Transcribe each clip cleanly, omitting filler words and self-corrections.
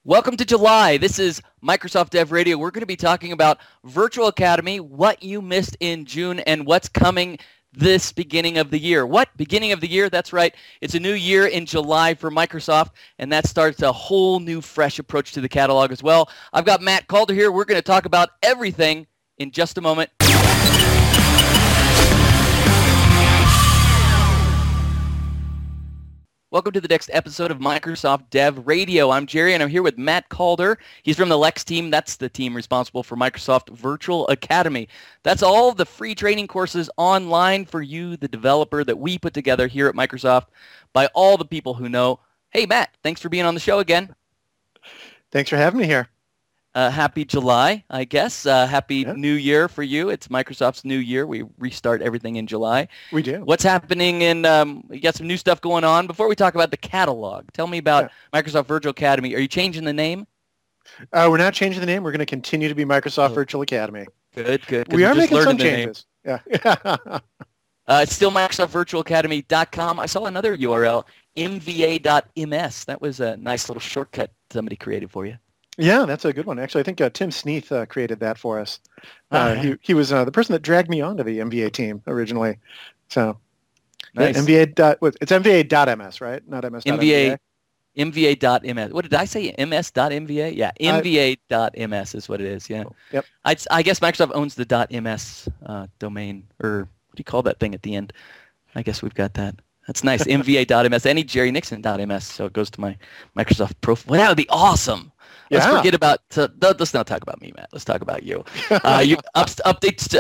Welcome to July. This is Microsoft Dev Radio. We're going to be talking about Virtual Academy, what you missed in June, and what's coming this beginning of the year. What? Beginning of the year? That's right. It's a new year in July for Microsoft, and that starts a whole new, fresh approach to the catalog as well. I've got Matt Calder here. We're going to talk about everything in just a moment. Welcome to the next episode of Microsoft Dev Radio. I'm Jerry, and I'm here with Matt Calder. He's from the Lex team. That's the team responsible for Microsoft Virtual Academy. That's all the free training courses online for you, the developer, that we put together here at Microsoft by all the people who know. Hey, Matt, thanks for being on the show again. Thanks for having me here. Happy July, I guess. Happy New Year for you. It's Microsoft's New Year. We restart everything in July. We do. What's happening in, you got some new stuff going on. Before we talk about the catalog, tell me about Microsoft Virtual Academy. Are you changing the name? We're not changing the name. We're going to continue to be Microsoft Virtual Academy. Good. We are making some changes. Yeah. It's still MicrosoftVirtualAcademy.com. I saw another URL, mva.ms. That was a nice little shortcut somebody created for you. Yeah, that's a good one. Actually, I think Tim Sneath created that for us. He was the person that dragged me onto the MVA team originally. So, nice. It's MVA.ms, right? Not MS. MVA.ms. What did I say? MS.mva? Yeah, MVA.ms is what it is. Yeah. Yep. I guess Microsoft owns the .ms domain, or what do you call that thing at the end? I guess we've got that. That's nice. MVA.ms. Any Jerry Nixon.ms, so it goes to my Microsoft profile. Well, that would be awesome. Let's forget about. Let's not talk about me, Matt. Let's talk about you. You updates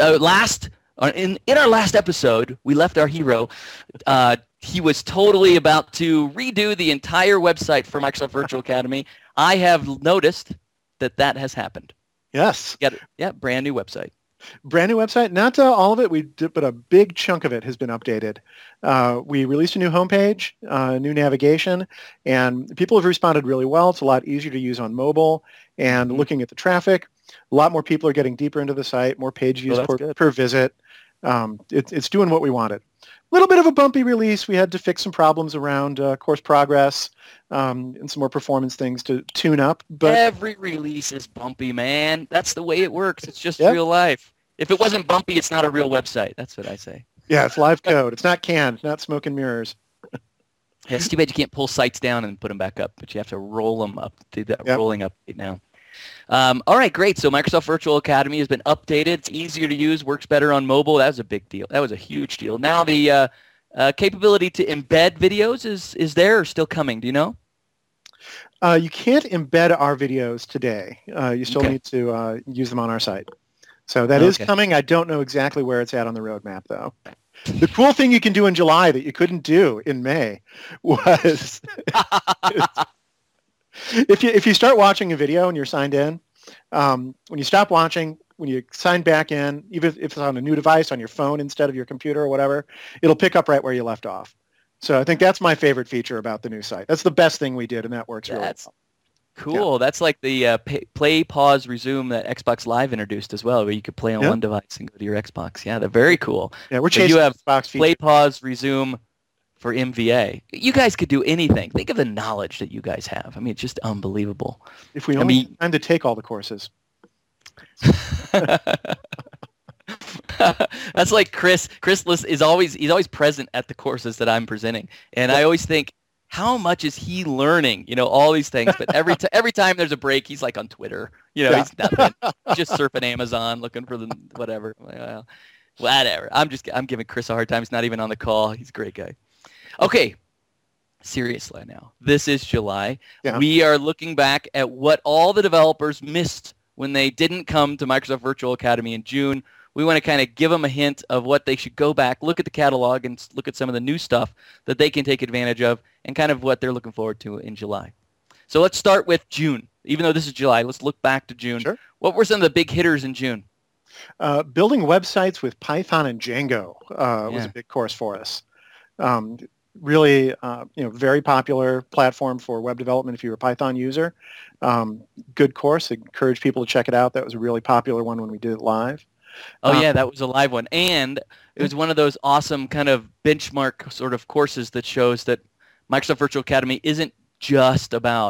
in our last episode. We left our hero. He was totally about to redo the entire website for Microsoft Virtual Academy. I have noticed that has happened. Yes. Brand new website. Brand new website. Not all of it, but a big chunk of it has been updated. We released a new homepage, new navigation, and people have responded really well. It's a lot easier to use on mobile, and looking at the traffic, a lot more people are getting deeper into the site, more page views per visit. It's doing what we wanted. A little bit of a bumpy release. We had to fix some problems around course progress and some more performance things to tune up. But every release is bumpy, man. That's the way it works. It's just real life. If it wasn't bumpy, it's not a real website. That's what I say. Yeah, it's live code. It's not canned. It's not smoke and mirrors. Yeah, it's too bad you can't pull sites down and put them back up, but you have to roll them up. Do that rolling up right now. All right, great. So Microsoft Virtual Academy has been updated. It's easier to use, works better on mobile. That was a big deal. That was a huge deal. Now the capability to embed videos is there or still coming? Do you know? You can't embed our videos today. You still need to use them on our site. So that is coming. I don't know exactly where it's at on the roadmap, though. The cool thing you can do in July that you couldn't do in May was if you start watching a video and you're signed in, when you stop watching, when you sign back in, even if it's on a new device, on your phone instead of your computer or whatever, it'll pick up right where you left off. So I think that's my favorite feature about the new site. That's the best thing we did, and that works really well. Cool. Yeah. That's like the play, pause, resume that Xbox Live introduced as well, where you could play on one device and go to your Xbox. Yeah, they're very cool. Yeah, we're chasing you have Xbox feature. Play, pause, resume for MVA. You guys could do anything. Think of the knowledge that you guys have. I mean, it's just unbelievable. If we only had time to take all the courses. That's like Chris. Chris is always present at the courses that I'm presenting, and I always think, how much is he learning? You know, all these things. But every time there's a break, he's like on Twitter. You know, he's nothing. Just surfing Amazon, looking for the whatever. Well, whatever. I'm giving Chris a hard time. He's not even on the call. He's a great guy. Okay. Seriously now. This is July. Yeah. We are looking back at what all the developers missed when they didn't come to Microsoft Virtual Academy in June. We want to kind of give them a hint of what they should go back, look at the catalog, and look at some of the new stuff that they can take advantage of, and kind of what they're looking forward to in July. So let's start with June. Even though this is July, let's look back to June. Sure. What were some of the big hitters in June? Building websites with Python and Django was a big course for us. Really, very popular platform for web development if you're a Python user. Good course. Encourage people to check it out. That was a really popular one when we did it live. Oh, yeah, that was a live one. And it was one of those awesome kind of benchmark sort of courses that shows that Microsoft Virtual Academy isn't just about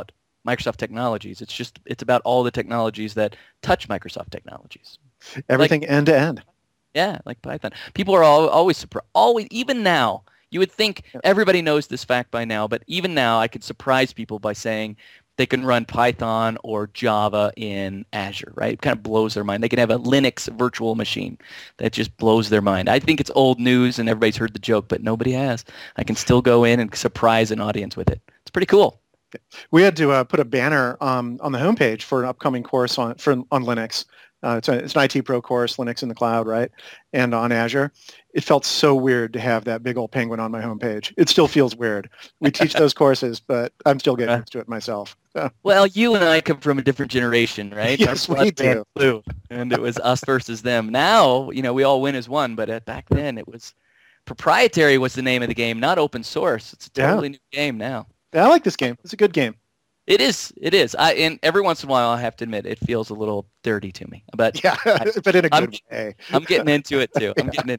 Microsoft technologies. It's about all the technologies that touch Microsoft technologies. Everything end to end. Yeah, like Python. People are always surprised. Always, even now, you would think everybody knows this fact by now, but even now, I could surprise people by saying they can run Python or Java in Azure, right? It kind of blows their mind. They can have a Linux virtual machine that just blows their mind. I think it's old news and everybody's heard the joke, but nobody has. I can still go in and surprise an audience with it. It's pretty cool. We had to put a banner on the homepage for an upcoming course on Linux. It's an IT Pro course, Linux in the cloud, right? And on Azure. It felt so weird to have that big old penguin on my homepage. It still feels weird. We teach those courses, but I'm still getting used to it myself. Well, you and I come from a different generation, right? Yes, we do. Blue, and it was us versus them. Now, we all win as one, but back then it was proprietary was the name of the game, not open source. It's a totally new game now. Yeah, I like this game. It's a good game. It is. And every once in a while, I have to admit, it feels a little dirty to me. But but in a good way. I'm getting into it too.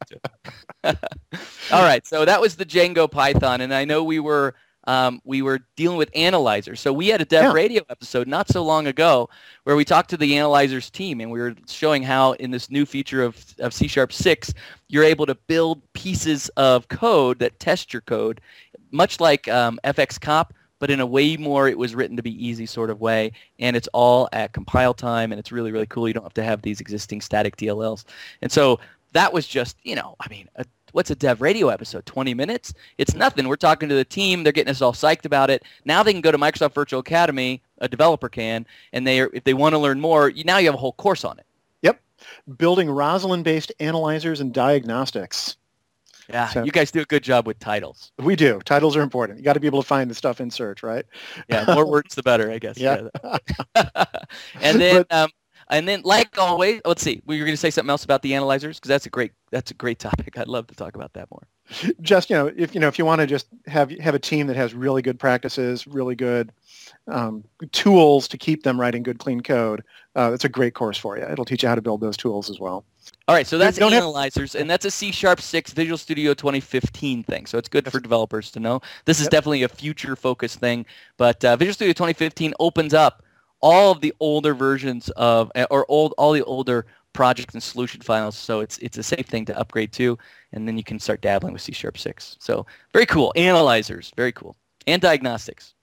All right. So that was the Django Python, and I know we were dealing with analyzers. So we had a Dev Radio episode not so long ago where we talked to the analyzers team, and we were showing how in this new feature of C# 6, you're able to build pieces of code that test your code, much like FXCop. But in a way more, it was written to be easy sort of way, and it's all at compile time, and it's really, really cool. You don't have to have these existing static DLLs. And so that was just, what's a Dev Radio episode, 20 minutes? It's nothing. We're talking to the team. They're getting us all psyched about it. Now they can go to Microsoft Virtual Academy, a developer can, and if they want to learn more, now you have a whole course on it. Yep. Building Roslyn-based analyzers and diagnostics. Yeah, so, you guys do a good job with titles. We do. Titles are important. You got to be able to find the stuff in search, right? Yeah, more words the better, I guess. Yeah. And then, like always, let's see. Were you going to say something else about the analyzers? Because that's a great topic. I'd love to talk about that more. Just if you want to just have a team that has really good practices, really good tools to keep them writing good, clean code, that's a great course for you. It'll teach you how to build those tools as well. All right, so that's analyzers, and that's a C# 6 Visual Studio 2015 thing, so it's good for developers to know. This is definitely a future-focused thing, but Visual Studio 2015 opens up all of the older versions of, all the older projects and solution files, so it's a safe thing to upgrade to, and then you can start dabbling with C# 6. So very cool. Analyzers, very cool. And diagnostics.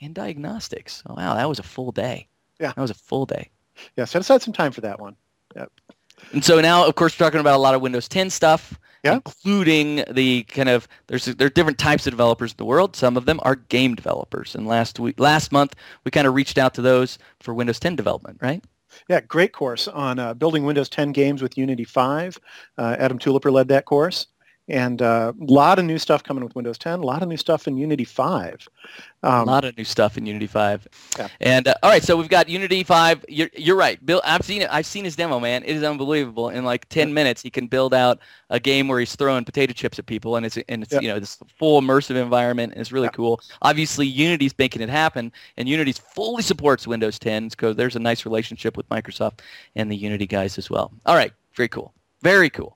Oh, wow, that was a full day. Yeah. That was a full day. Yeah, set aside some time for that one. Yep. And so now, of course, we're talking about a lot of Windows 10 stuff, including the kind of there are different types of developers in the world. Some of them are game developers. And last month, we kind of reached out to those for Windows 10 development, right? Yeah, great course on building Windows 10 games with Unity 5. Adam Tuliper led that course. And a lot of new stuff coming with Windows 10, a lot of new stuff in Unity 5. A lot of new stuff in Unity 5. Yeah. And all right, so we've got Unity 5. You're right, Bill. I've seen it. I've seen his demo, man. It is unbelievable. In like 10 minutes, he can build out a game where he's throwing potato chips at people, and it's this full immersive environment, and it's really cool. Obviously, Unity's making it happen, and Unity fully supports Windows 10, because there's a nice relationship with Microsoft and the Unity guys as well. All right, very cool. Very cool.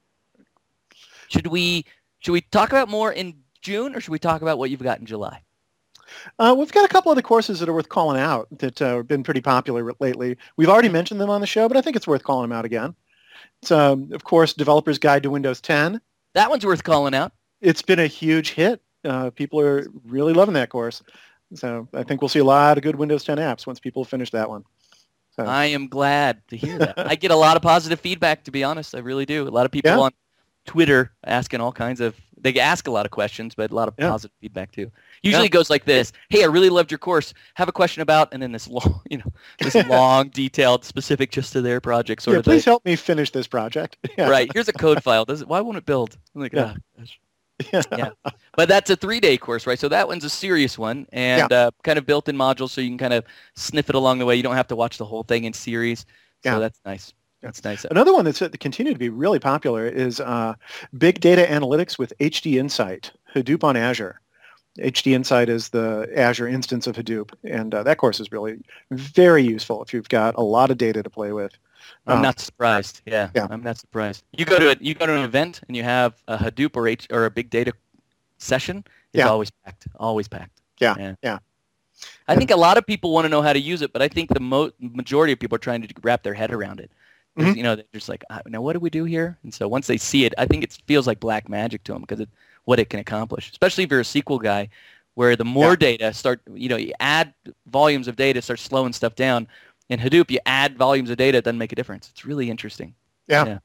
Should we talk about more in June, or should we talk about what you've got in July? We've got a couple of the courses that are worth calling out that have been pretty popular lately. We've already mentioned them on the show, but I think it's worth calling them out again. It's, of course, Developer's Guide to Windows 10. That one's worth calling out. It's been a huge hit. People are really loving that course. So I think we'll see a lot of good Windows 10 apps once people finish that one. So. I am glad to hear that. I get a lot of positive feedback, to be honest. I really do. A lot of people on Twitter asking all kinds of, they ask a lot of questions, but a lot of positive feedback too. Usually it goes like this: hey, I really loved your course. Have a question about, and then this long, long, detailed, specific just to their project sort of thing. Please help me finish this project. Right. Here's a code file. Why won't it build? I'm like, oh, gosh. Yeah. But that's a 3-day course, right? So that one's a serious one, and kind of built in modules, so you can kind of sniff it along the way. You don't have to watch the whole thing in series. So that's nice. That's nice. Another one that's continued to be really popular is Big Data Analytics with HD Insight, Hadoop on Azure. HD Insight is the Azure instance of Hadoop, and that course is really very useful if you've got a lot of data to play with. I'm not surprised. Yeah, I'm not surprised. You go to an event and you have a Hadoop or a big data session. It's always packed. Always packed. Yeah. I think a lot of people want to know how to use it, but I think the majority of people are trying to wrap their head around it. Mhm. You know, they're just like, now what do we do here? And so once they see it, I think it feels like black magic to them because what it can accomplish, especially if you're a SQL guy, where the more data you add volumes of data, start slowing stuff down. In Hadoop, you add volumes of data, it doesn't make a difference. It's really interesting. Yeah.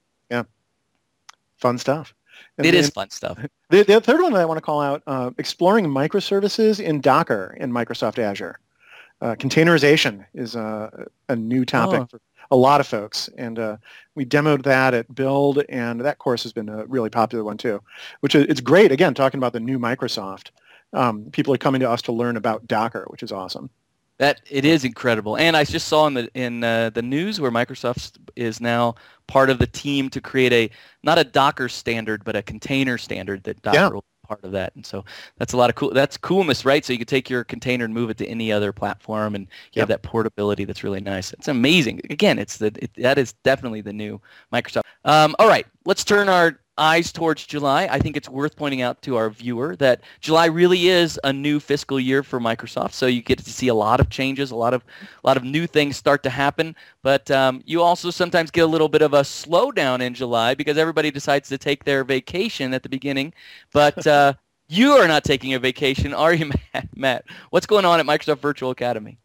Fun stuff. It is fun stuff. The third one that I want to call out, exploring microservices in Docker in Microsoft Azure. Containerization is a new topic for a lot of folks, and we demoed that at Build, and that course has been a really popular one too, which it's great, again, talking about the new Microsoft. People are coming to us to learn about Docker, which is awesome. That it is incredible, and I just saw in the news where Microsoft is now part of the team to create not a Docker standard, but a container standard that Docker will be part of that. And so that's a lot of coolness, right? So you could take your container and move it to any other platform, and you have that portability that's really nice. It's amazing. Again, that is definitely the new Microsoft. All right, let's turn our eyes towards July. I think it's worth pointing out to our viewer that July really is a new fiscal year for Microsoft. So you get to see a lot of changes, a lot of new things start to happen. But you also sometimes get a little bit of a slowdown in July because everybody decides to take their vacation at the beginning. But you are not taking a vacation, are you, Matt? What's going on at Microsoft Virtual Academy?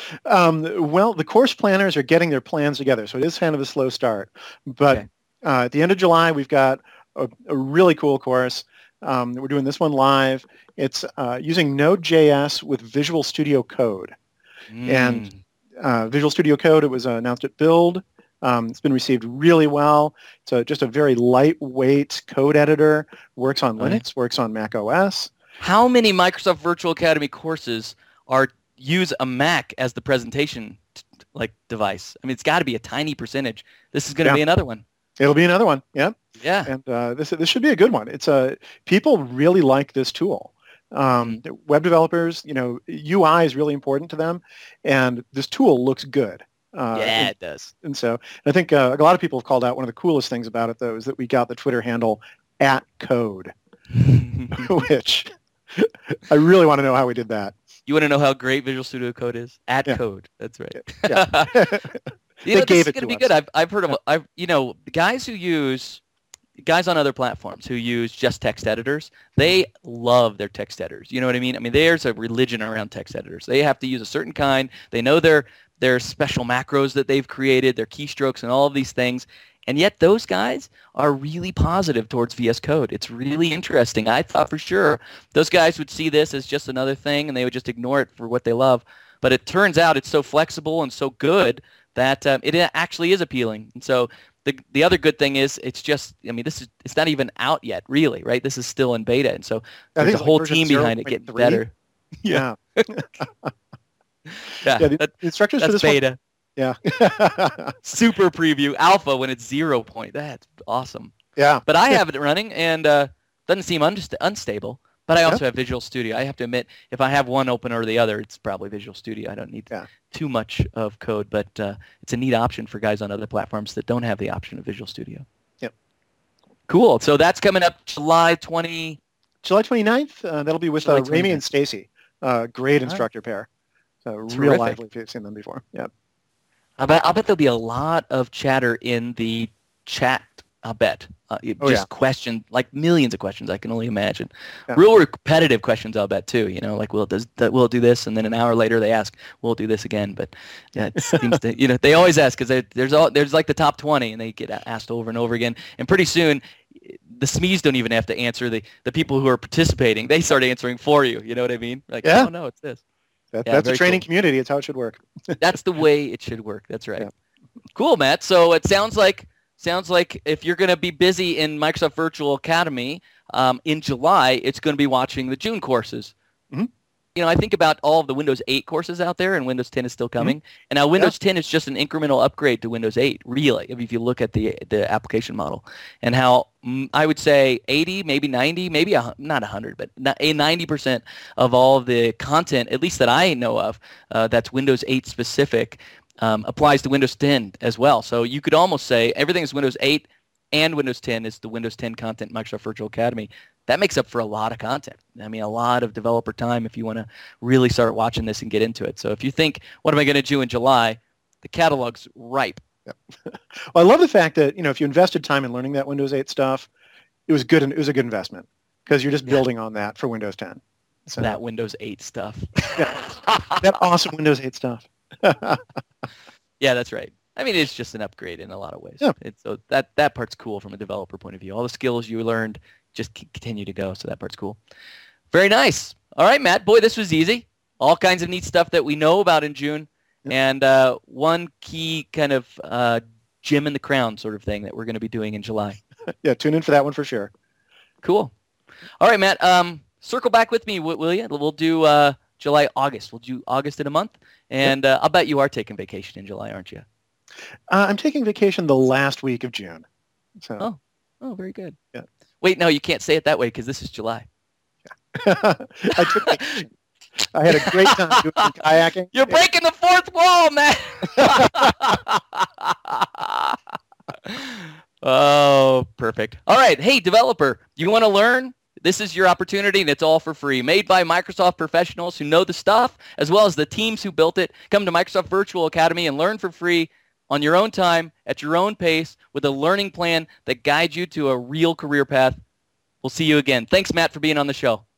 Well, the course planners are getting their plans together, so it is kind of a slow start. But at the end of July, we've got a really cool course. We're doing this one live. It's using Node.js with Visual Studio Code. And Visual Studio Code, it was announced at Build. It's been received really well. It's just a very lightweight code editor. Works on Linux, works on Mac OS. How many Microsoft Virtual Academy courses use a Mac as the presentation device? I mean, it's got to be a tiny percentage. This is going to be another one. It'll be another one. Yeah. Yeah. And this should be a good one. It's people really like this tool. Web developers, UI is really important to them, and this tool looks good. It does. And so I think a lot of people have called out one of the coolest things about it, though, is that we got the Twitter handle @code, which I really want to know how we did that. You want to know how great Visual Studio Code is? @code. That's right. Yeah. This is going to be good. I've heard of guys on other platforms who use just text editors. They love their text editors. You know what I mean? I mean, there's a religion around text editors. They have to use a certain kind. They know their special macros that they've created, their keystrokes, and all of these things. And yet those guys are really positive towards VS Code. It's really interesting. I thought for sure those guys would see this as just another thing and they would just ignore it for what they love. But it turns out it's so flexible and so good that it actually is appealing. And so the other good thing is it's it's not even out yet, really, right? This is still in beta. And so there's a whole team behind it getting better. Yeah. The instructions for this beta. Yeah. Super preview alpha when it's 0 point. That's awesome. Yeah. But I have it running and doesn't seem unstable. But I also have Visual Studio. I have to admit, if I have one open or the other, it's probably Visual Studio. I don't need too much of code, but it's a neat option for guys on other platforms that don't have the option of Visual Studio. Yep. Cool. So that's coming up July 29th. That'll be with Rami and Stacy. Great instructor pair. So real lively if you've seen them before. Yep. I'll bet there'll be a lot of chatter in the chat. I'll bet. Questions, like millions of questions, I can only imagine. Yeah. Real repetitive questions, I'll bet, too. Will it do this? And then an hour later they ask, will it do this again? But yeah, it seems to, they always ask because there's like the top 20 and they get asked over and over again. And pretty soon the SMEs don't even have to answer. The people who are participating, they start answering for you. You know what I mean? Like, oh, no, it's this. That's a training community. It's how it should work. That's the way it should work. That's right. Yeah. Cool, Matt. So it sounds like if you're going to be busy in Microsoft Virtual Academy in July, it's going to be watching the June courses. Mm-hmm. I think about all of the Windows 8 courses out there, and Windows 10 is still coming. Mm-hmm. And now Windows 10 is just an incremental upgrade to Windows 8, really, if you look at the application model. And how I would say 80, maybe 90, maybe not 100, but 90% of all of the content, at least that I know of, that's Windows 8 specific, applies to Windows 10 as well. So you could almost say everything is Windows 8 and Windows 10 is the Windows 10 content in Microsoft Virtual Academy. that makes up for a lot of content. I mean, a lot of developer time if you want to really start watching this and get into it. So if you think, what am I going to do in July? The catalog's ripe. Yep. Well, I love the fact that, if you invested time in learning that Windows 8 stuff, it was good. It was a good investment because you're just building on that for Windows 10. So, that Windows 8 stuff. That awesome Windows 8 stuff. Yeah, that's right. I mean, it's just an upgrade in a lot of ways. Yeah. So that part's cool from a developer point of view. All the skills you learned just continue to go, so that part's cool. Very nice. All right, Matt. Boy, this was easy. All kinds of neat stuff that we know about in June. And one key kind of gem in the crown sort of thing that we're going to be doing in July. Yeah, tune in for that one for sure. Cool. All right, Matt. Circle back with me, will you? We'll do July, August. We'll do August in a month. And I'll bet you are taking vacation in July, aren't you? I'm taking vacation the last week of June. So. Oh, very good. Yeah. Wait, no, you can't say it that way because this is July. I had a great time doing some kayaking. You're breaking the fourth wall, man. Oh, perfect. All right. Hey, developer, you want to learn? This is your opportunity, and it's all for free. Made by Microsoft professionals who know the stuff, as well as the teams who built it. Come to Microsoft Virtual Academy and learn for free on your own time, at your own pace, with a learning plan that guides you to a real career path. We'll see you again. Thanks, Matt, for being on the show.